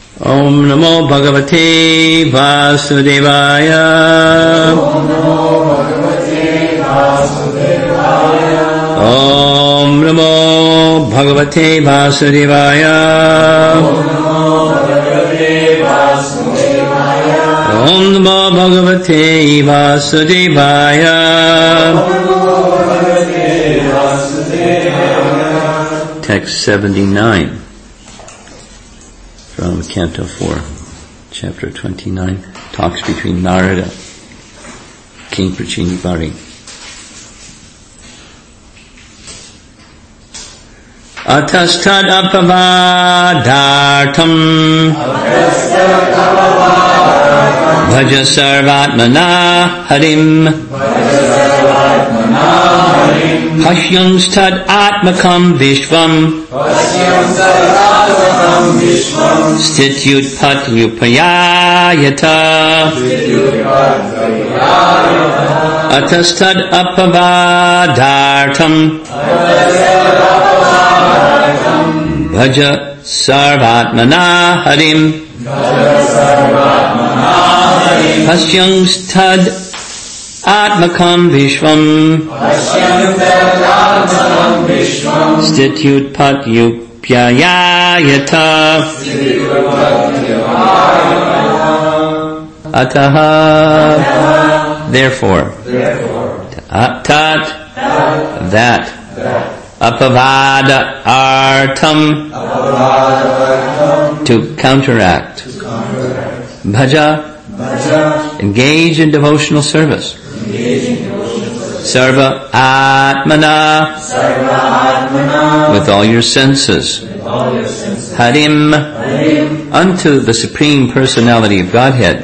Om Namo Bhagavate Vasudevaya. Om Namo Bhagavate Vasudevaya. Om Namo Bhagavate Vasudevaya. Om Namo Bhagavate Vasudevaya. Text 79 from Canto 4, Chapter 29, talks between Narada, King Prachinabhari. Atastad apavadartam bhaja sarvatmana harim pashyamstad atmakam vishvam stityutpat upayayata atastad apavadartam Bhaja sarvatmana harim pasyamstad atmakam vishvam stityutpat upayayata ataha therefore tat that apavada artam to counteract bhaja engage in devotional service sarva atmana with all your senses harim unto the Supreme Personality of Godhead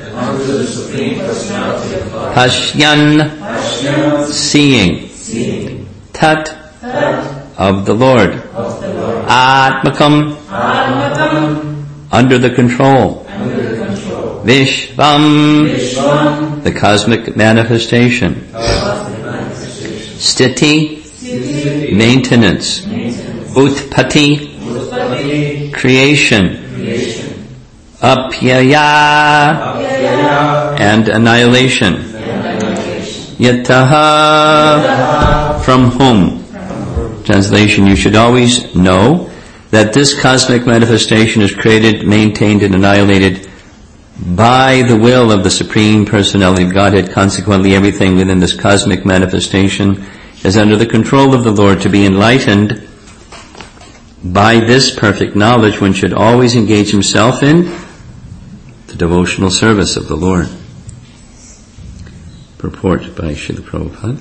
pashyan seeing tat of the Lord atmakam under the control vishvam the cosmic manifestation sthiti maintenance utpatti creation apyaya and annihilation yataha from whom. Translation, you should always know that this cosmic manifestation is created, maintained, and annihilated by the will of the Supreme Personality of Godhead. Consequently, everything within this cosmic manifestation is under the control of the Lord. To be enlightened by this perfect knowledge, one should always engage himself in the devotional service of the Lord. Purport by Srila Prabhupada.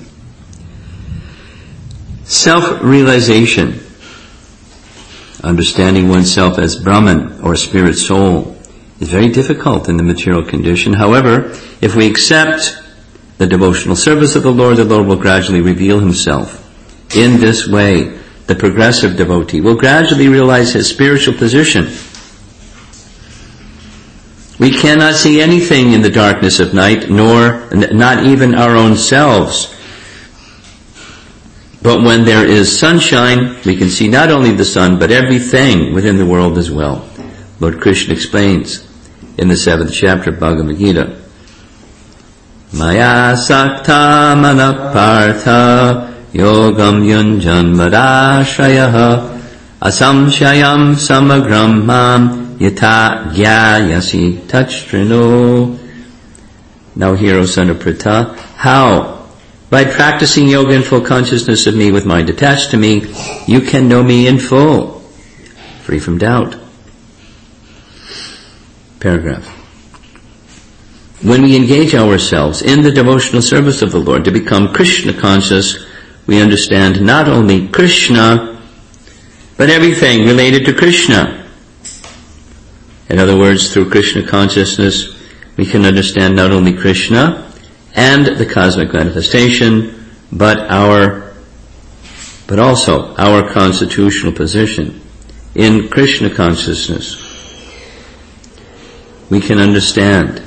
Self-realization, understanding oneself as Brahman or spirit soul, is very difficult in the material condition. However, if we accept the devotional service of the Lord will gradually reveal himself. In this way, the progressive devotee will gradually realize his spiritual position. We cannot see anything in the darkness of night, nor not even our own selves. But when there is sunshine, we can see not only the sun, but everything within the world as well. Lord Krishna explains in the 7th chapter of Bhagavad Gita, Maya sakta manapartha yogam yunjan madashayaha asamshayam samagram mam yata gyayasi tachtrino. Now hear, O son of Pritha, how? By practicing yoga in full consciousness of me with mind attached to me, you can know me in full, free from doubt. Paragraph. When we engage ourselves in the devotional service of the Lord to become Krishna conscious, we understand not only Krishna, but everything related to Krishna. In other words, through Krishna consciousness, we can understand not only Krishna and the cosmic manifestation, but also our constitutional position. In Krishna consciousness, we can understand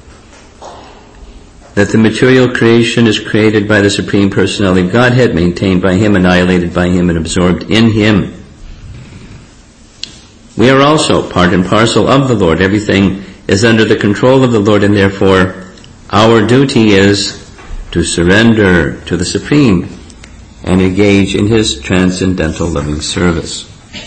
that the material creation is created by the Supreme Personality of Godhead, maintained by Him, annihilated by Him, and absorbed in Him. We are also part and parcel of the Lord. Everything is under the control of the Lord, and therefore our duty is to surrender to the Supreme and engage in His transcendental loving service.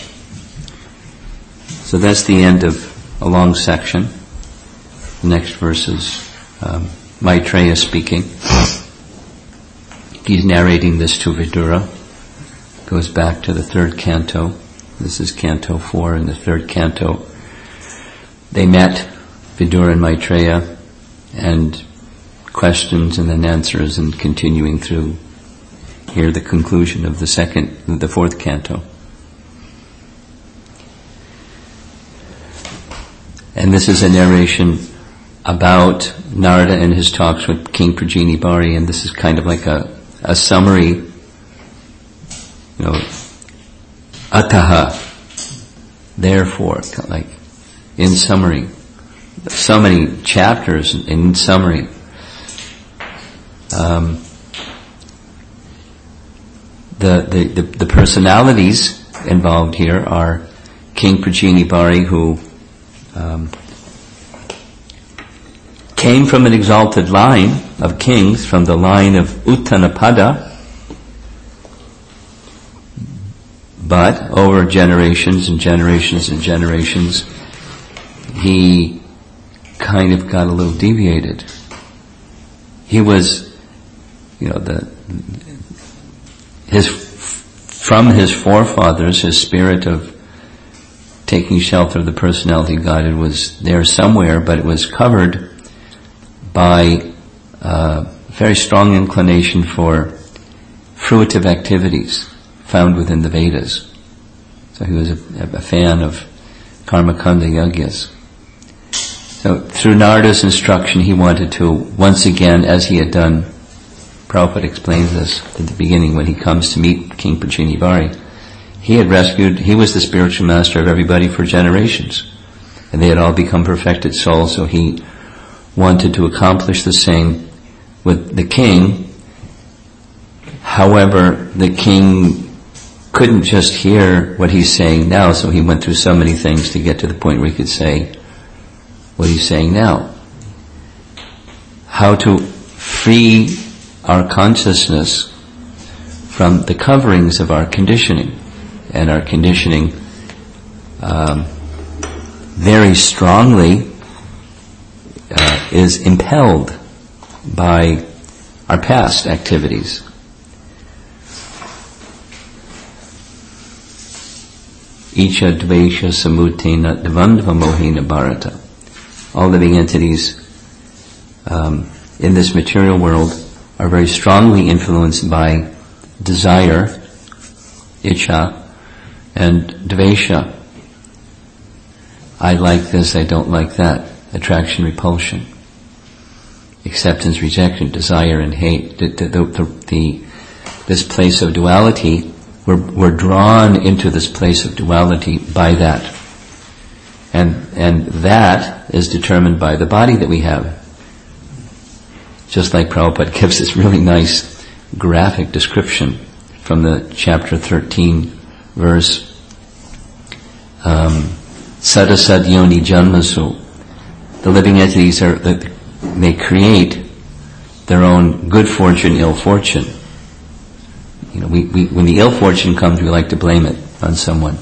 So that's the end of a long section. The next verse is Maitreya speaking. He's narrating this to Vidura. Goes back to the third canto. This is canto 4 in the third canto. They met, Vidura and Maitreya, and questions and then answers, and continuing through here the conclusion of the fourth canto. And this is a narration about Narada and his talks with King Prajini Bari, and this is kind of like a summary, ataha, therefore, like in summary. So many chapters in summary. The personalities involved here are King Prajini Bari, who came from an exalted line of kings, from the line of Uttanapada, but over generations and generations and generations, he kind of got a little deviated. He was, from his forefathers, his spirit of taking shelter of the personality guided was there somewhere, but it was covered by a very strong inclination for fruitive activities found within the Vedas. So he was a fan of Karmakanda Yagyas. So through Narada's instruction, he wanted to, once again, as he had done, Prabhupada explains this at the beginning when he comes to meet King Prajini Bari, he was the spiritual master of everybody for generations. And they had all become perfected souls, so he wanted to accomplish the same with the king. However, the king couldn't just hear what he's saying now, so he went through so many things to get to the point where he could say what he's saying now. How to free our consciousness from the coverings of our conditioning. And our conditioning very strongly is impelled by our past activities. Icha dvesha samutena dvandva mohena bharata. All living entities in this material world are very strongly influenced by desire, icha, and dvesha. I like this, I don't like that. Attraction, repulsion. Acceptance, rejection, desire and hate. This place of duality, we're drawn into this place of duality by that. And that is determined by the body that we have. Just like Prabhupada gives this really nice graphic description from the chapter 13 verse Sadasad Yoni Janmasu. The living entities they create their own good fortune, ill fortune. When the ill fortune comes, we like to blame it on someone.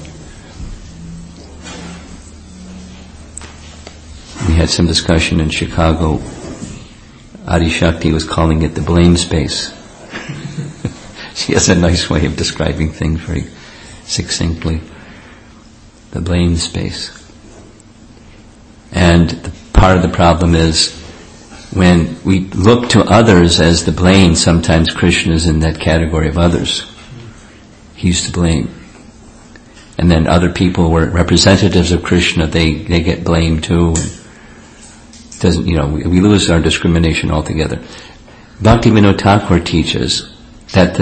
We had some discussion in Chicago. Adi Shakti was calling it the blame space. She has a nice way of describing things very succinctly. The blame space. And part of the problem is when we look to others as the blame, sometimes Krishna is in that category of others. He's to blame. And then other people were representatives of Krishna, they get blamed too. We lose our discrimination altogether. Bhaktivinoda Thakur teaches that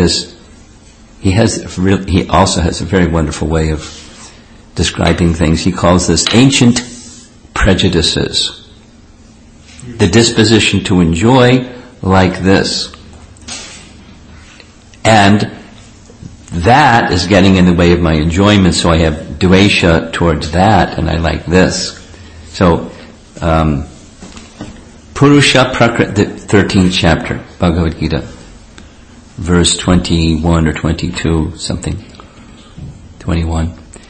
he also has a very wonderful way of describing things. He calls this ancient prejudices. The disposition to enjoy like this. And that is getting in the way of my enjoyment, so I have dvesha towards that, and I like this. So, Purusha Prakriti, the 13th chapter, Bhagavad Gita, verse 21 or 22, something, 21.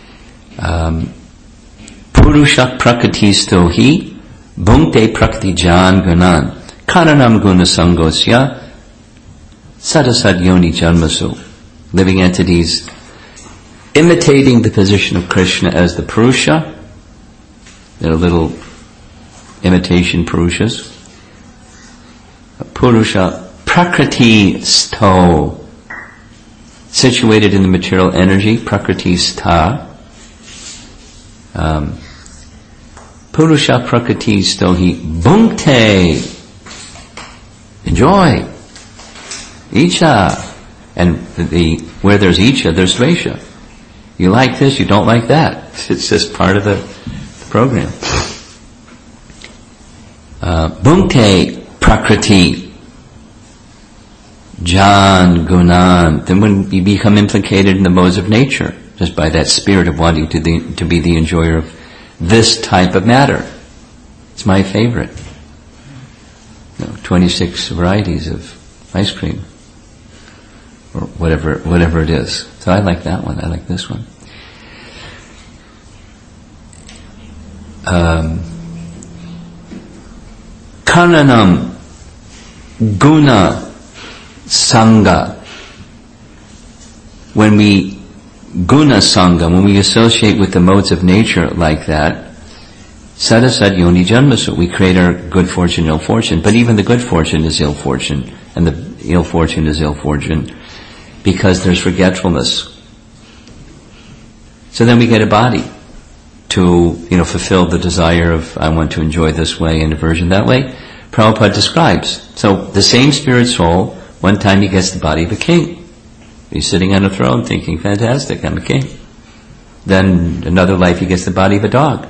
Purusha Prakritisto hi bhunkte prakriti jan gunan karanam guna sangosya sadasad yoni janmasu. Living entities imitating the position of Krishna as the Purusha. They're little imitation Purushas. Purusha Prakriti sto, situated in the material energy, Prakriti sta. Purusha Prakriti sto hi bhunkte, enjoy. Icha, and where there's icha, there's dvesha. You like this, you don't like that. It's just part of the program. Bhunkte Prakriti Jan Gunan. Then when you become implicated in the modes of nature, just by that spirit of wanting to be the enjoyer of this type of matter. It's my favorite. 26 varieties of ice cream. Or whatever it is. So I like that one. I like this one. Karanam guna sangha. When we guna sangha, when we associate with the modes of nature like that, sadasad yoni janmasu, we create our good fortune, ill fortune. But even the good fortune is ill fortune, and the ill fortune is ill fortune, because there's forgetfulness. So then we get a body to, fulfill the desire of, I want to enjoy this way and aversion that way. Prabhupada describes. So the same spirit soul, one time he gets the body of a king. He's sitting on a throne thinking, fantastic, I'm a king. Then another life he gets the body of a dog.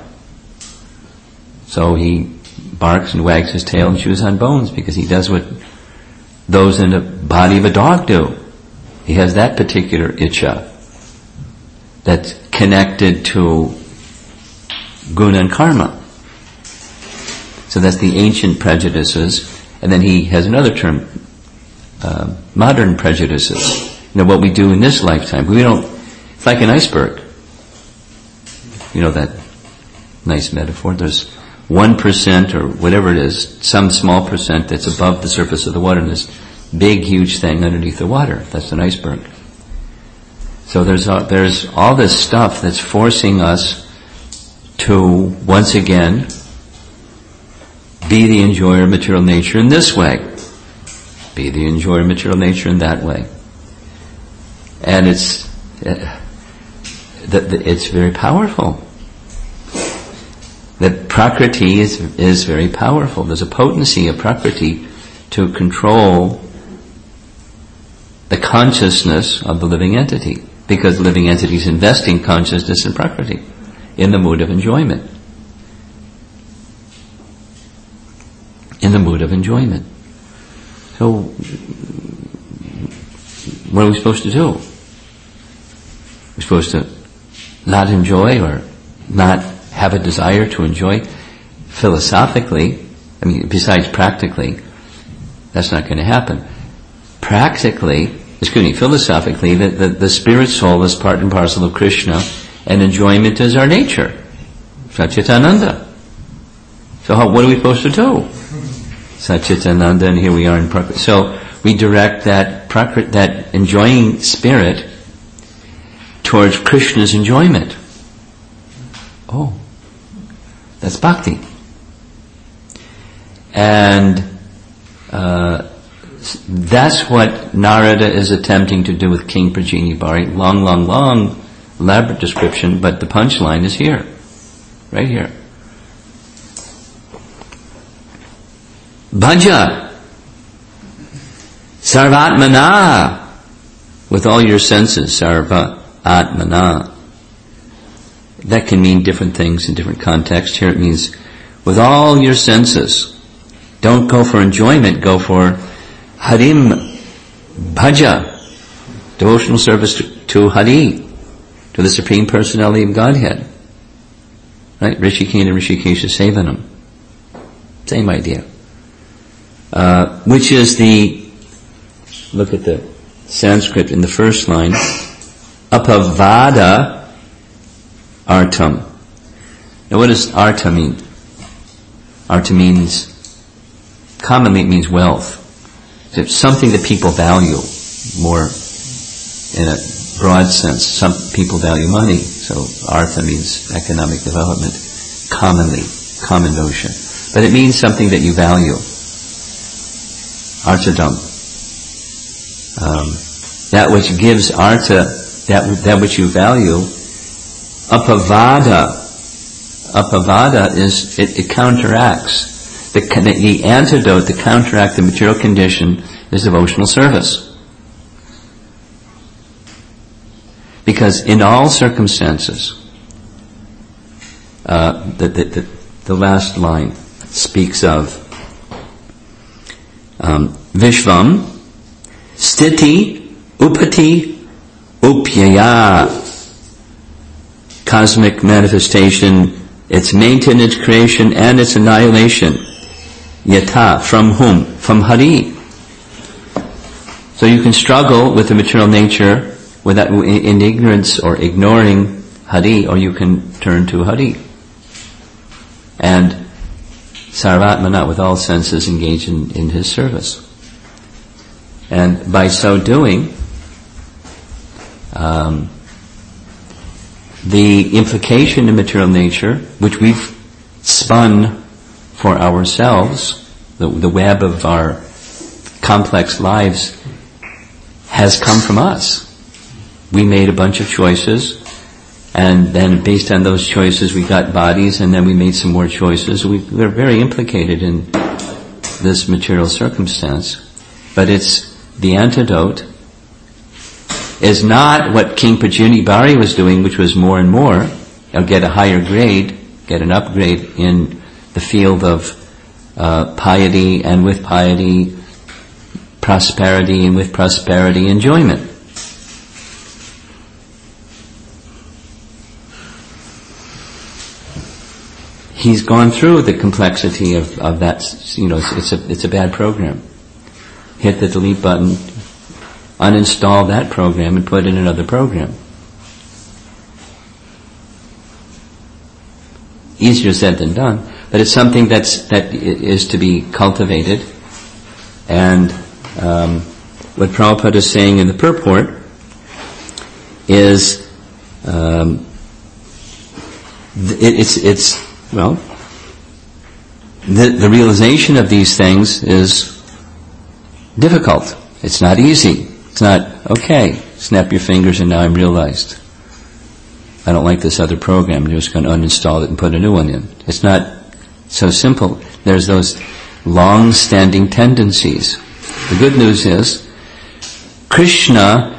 So he barks and wags his tail and chews on bones because he does what those in the body of a dog do. He has that particular itcha that's connected to guna and karma. So that's the ancient prejudices. And then he has another term, modern prejudices. What we do in this lifetime. It's like an iceberg. That nice metaphor. There's 1% or whatever it is, some small percent that's above the surface of the water, and this big, huge thing underneath the water. That's an iceberg. So there's all this stuff that's forcing us to, once again, be the enjoyer of material nature in this way. Be the enjoyer of material nature in that way. And it's very powerful. That Prakriti is very powerful. There's a potency of Prakriti to control the consciousness of the living entity, because the living entity is investing consciousness in Prakriti, in the mood of enjoyment. In the mood of enjoyment. So, what are we supposed to do? We're supposed to not enjoy or not have a desire to enjoy philosophically. Besides practically, that's not going to happen. Philosophically, the spirit soul is part and parcel of Krishna, and enjoyment is our nature. Satchitananda. So what are we supposed to do? Satchitananda, and here we are in Prakriti. So we direct that enjoying spirit towards Krishna's enjoyment. Oh, that's bhakti. And that's what Narada is attempting to do with King Prajini Bari. Long, elaborate description, but the punchline is here. Right here. Bhaja Sarvatmana, with all your senses, Sarva Atmana. That can mean different things in different contexts. Here it means with all your senses. Don't go for enjoyment, go for Harim Bhaja, devotional service to Hari. to the Supreme Personality of Godhead. Right? Rishikena Rishikesha Sevanam. Same idea. Which is look at the Sanskrit in the first line, apavada artam. Now what does arta mean? Arta commonly it means wealth. It's something that people value more in a broad sense. Some people value money, so artha means economic development, commonly, common notion. But it means something that you value. Artadam. That which gives artha, that which you value, apavada. Apavada is, it counteracts. The antidote to counteract the material condition is devotional service. Because in all circumstances, the last line speaks of Vishvam, Sthiti, Upati, Upyaya. Cosmic manifestation, its maintenance, creation, and its annihilation. Yata, from whom? From Hari. So you can struggle with the material nature without, in ignorance or ignoring Hari, or you can turn to Hari. And Sarvatmana, with all senses, engage in his service. And by so doing, the implication in material nature, which we've spun for ourselves, the web of our complex lives, has come from us. We made a bunch of choices, and then based on those choices we got bodies, and then we made some more choices. We're very implicated in this material circumstance. But it's the antidote is not what King Pajuni Bari was doing, which was more and more, get a higher grade, get an upgrade in the field of piety, and with piety, prosperity, and with prosperity, enjoyment. He's gone through the complexity of that. It's a bad program. Hit the delete button, uninstall that program, and put in another program. Easier said than done, but it's something that is to be cultivated. And what Prabhupada is saying in the purport is the realization of these things is difficult. It's not easy. It's not, okay, snap your fingers and now I'm realized. I don't like this other program, I'm just going to uninstall it and put a new one in. It's not so simple. There's those long-standing tendencies. The good news is, Krishna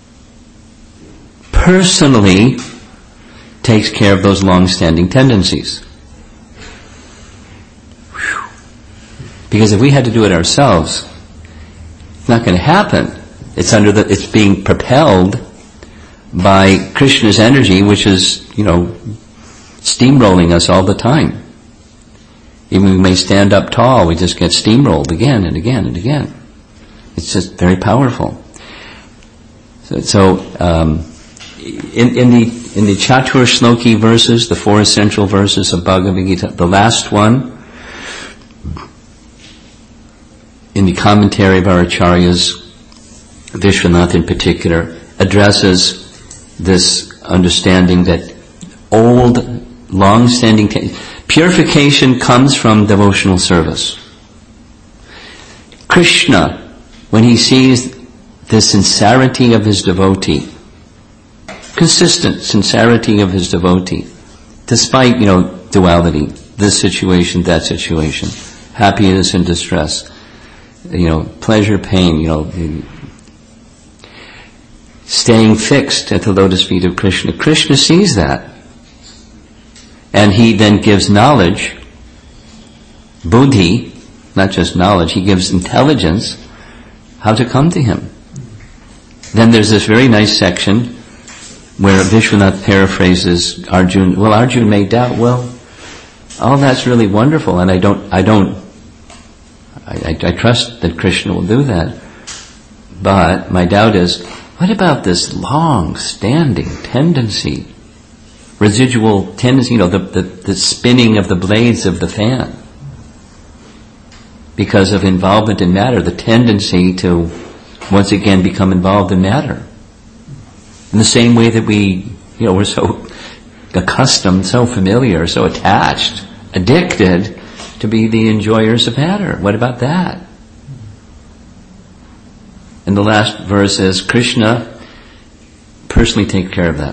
personally takes care of those long-standing tendencies. Whew. Because if we had to do it ourselves, it's not going to happen. It's being propelled by Krishna's energy, which is, steamrolling us all the time. Even we may stand up tall, we just get steamrolled again and again and again. It's just very powerful. So in the Chatur Shloki verses, the 4 essential verses of Bhagavad Gita, the last one, in the commentary of our acharyas, Vishwanath in particular, addresses this understanding that old, long-standing purification comes from devotional service. Krishna, when he sees the sincerity of his devotee, consistent sincerity of his devotee, despite, duality, this situation, that situation, happiness and distress, pleasure, pain, staying fixed at the lotus feet of Krishna. Krishna sees that. And he then gives knowledge, buddhi, not just knowledge, he gives intelligence, how to come to him. Then there's this very nice section where Vishwanath paraphrases Arjuna. Well, Arjuna may doubt. Well, all that's really wonderful, and I trust that Krishna will do that. But my doubt is, what about this long-standing tendency, residual tendency, the spinning of the blades of the fan? Because of involvement in matter, the tendency to once again become involved in matter. In the same way that we're so accustomed, so familiar, so attached, addicted to be the enjoyers of matter. What about that? And the last verse is, Krishna personally takes care of that.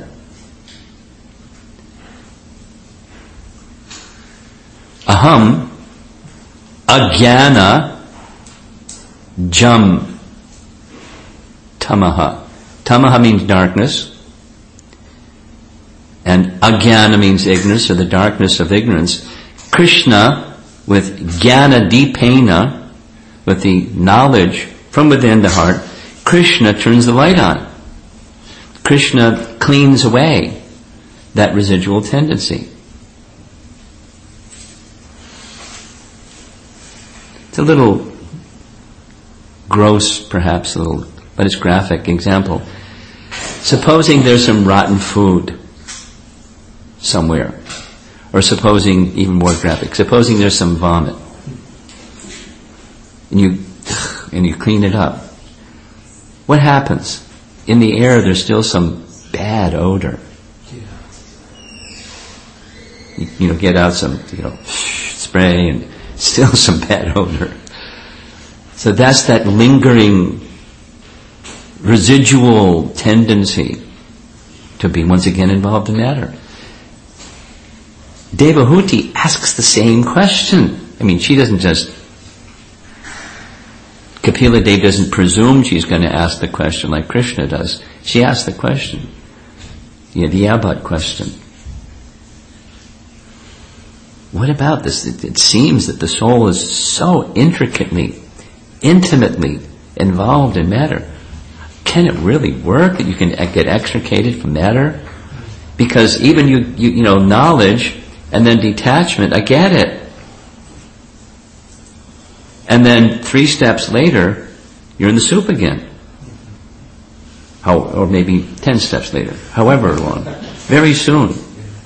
Aham agyana jam tamaha. Tamaha means darkness, and agyana means ignorance, or the darkness of ignorance. Krishna, with jnana dipena, with the knowledge from within the heart, Krishna turns the light on. Krishna cleans away that residual tendency. It's a little gross, perhaps, but it's graphic example. Supposing there's some rotten food somewhere, or supposing, even more graphic, supposing there's some vomit, and you clean it up. What happens? In the air, there's still some bad odor. You get out some, spray, and still some bad odor. So that's that lingering residual tendency to be once again involved in matter. Devahuti asks the same question. She doesn't just, Kapila Dev doesn't presume she's going to ask the question like Krishna does. She asks the question. The Yabhat question. What about this? It seems that the soul is so intricately, intimately involved in matter. Can it really work that you can get extricated from matter? Because even knowledge and then detachment, I get it. And then 3 steps later, you're in the soup again. Or maybe 10 steps later, however long. Very soon,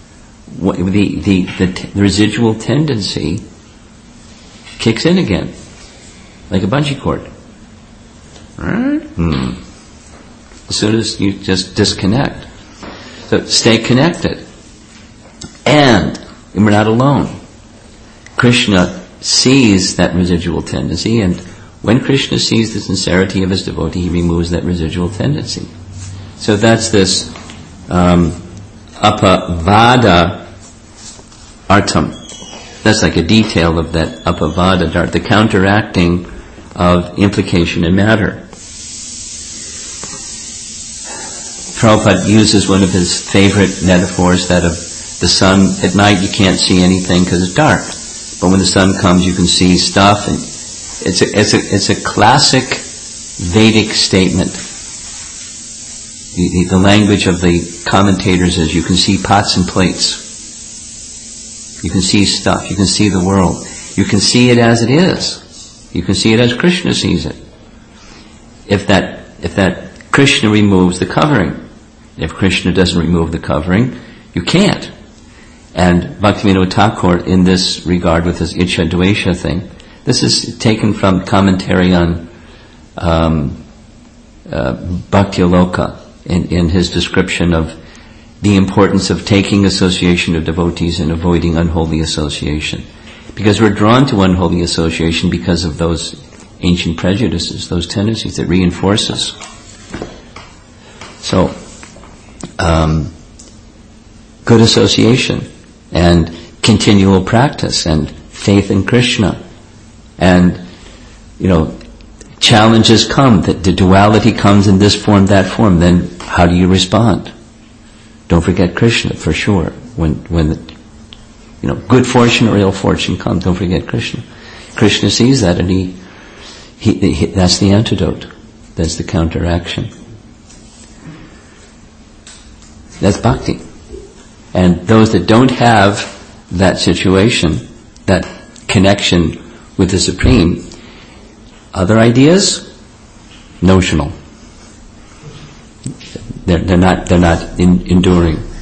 the residual tendency kicks in again, like a bungee cord. Right? As soon as you just disconnect. So stay connected. And we're not alone. Krishna sees that residual tendency, and when Krishna sees the sincerity of his devotee, he removes that residual tendency. So that's this apavada artam. That's like a detail of that apavada dart, the counteracting of implication in matter. Prabhupada uses one of his favorite metaphors, that of the sun. At night you can't see anything because it's dark, but when the sun comes you can see stuff, and it's a classic Vedic statement. The language of the commentators is, you can see pots and plates, you can see stuff, you can see the world, you can see it as it is, you can see it as Krishna sees it. If that Krishna removes the covering. If Krishna doesn't remove the covering, you can't. And Bhaktivinoda Thakur, in this regard, with his Ichcha Dvesha thing, this is taken from commentary on Bhakti-aloka, in his description of the importance of taking association of devotees and avoiding unholy association. Because we're drawn to unholy association because of those ancient prejudices, those tendencies that reinforce us. So, good association and continual practice and faith in Krishna, and challenges come, that the duality comes in this form, that form. Then how do you respond? Don't forget Krishna, for sure. When good fortune or ill fortune comes, don't forget Krishna. Krishna sees that, and he that's the antidote. That's the counteraction. That's bhakti. And those that don't have that situation, that connection with the Supreme, other ideas, notional. They're not enduring.